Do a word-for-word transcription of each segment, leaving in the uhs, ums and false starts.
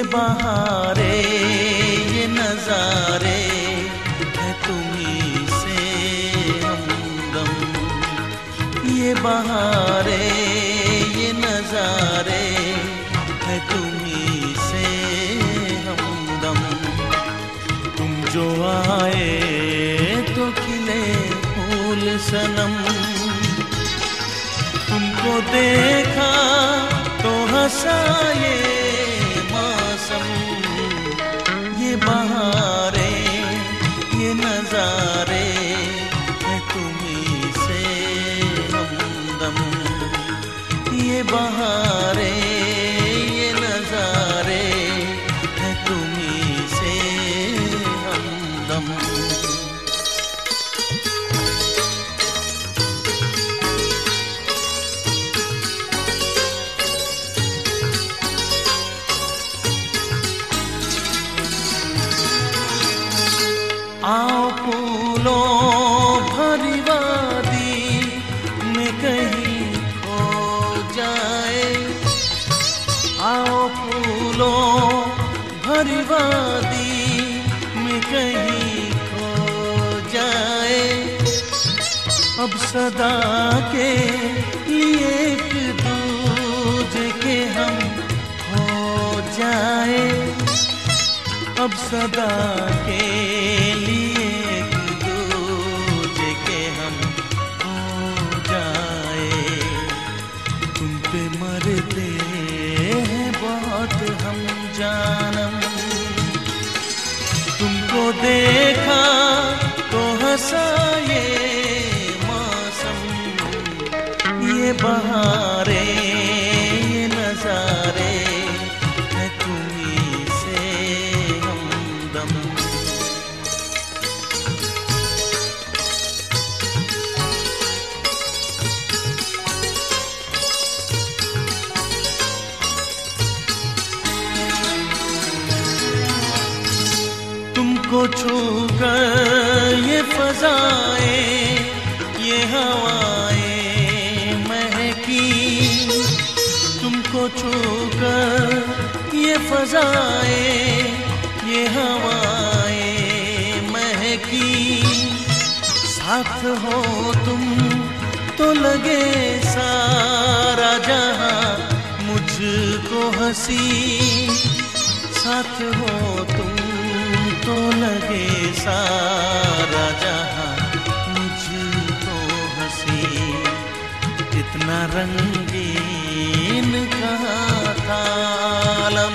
बहारे ये नजारे है तुम्हीं से हमदम। ये बहारे ये नजारे है तुम्हीं से हमदम। तुम जो आए तो खिले फूल सनम। तुमको देखा तो हंसा ये मौसम। ये बहारे ये नजारे है तुम्हीं से हमदम। ये बहारे ये नजारे है तुम्हीं से हमदम। आओ फूलों भरी वादी में कहीं खो जाए। आओ फूलों भरी वादी में कहीं खो जाए। अब सदा के लिए एक दूजे के हम हो जाए। अब सदा के लिए एक दूजे के हम हो जाए। तुम पे मरते हैं बहुत हम जानम। तुमको देखा तो हंसा ये मौसम। ये बहारे ये नजारे है तुम्हीं से हमदम। तुमको छूकर ये फजाएं ये हवाएं महकी। तुमको छूकर ये फजाएं ये हवाएं महकी। साथ हो तुम तो लगे सारा जहां मुझको हंसी। साथ हो तुम तो लगे सारा जहां मुझको हंसी। इतना रंगीन कहाँ था आलम।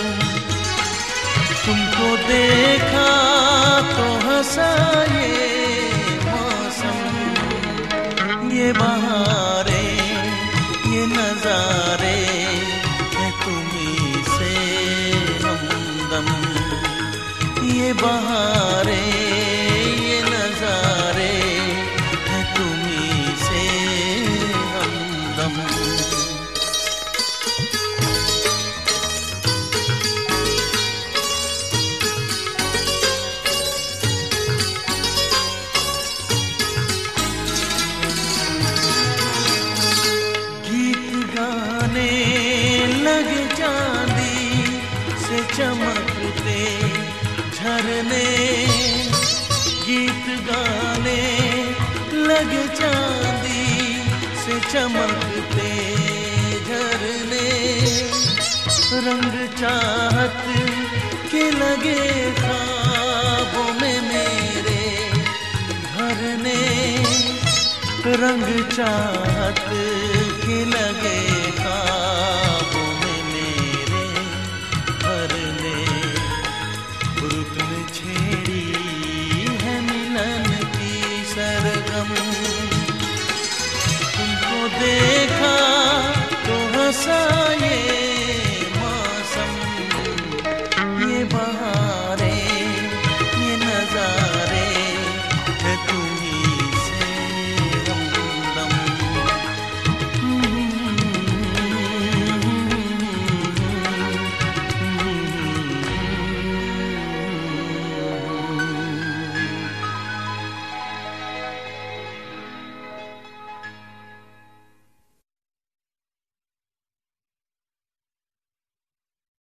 तुमको देखा तो हंसा ये मौसम। ये बहारे ये नजारे है तुम्हीं से हमदम। ये बहारे ये नजारे है तुम्हीं से हमदम। गीत गाने लगे चांदी से चमकते झरने। गीत गाने लगे चांदी से चमकते झरने। रंग चाहत के लगे ख्वाबों में मेरे भरने। रंग चाहत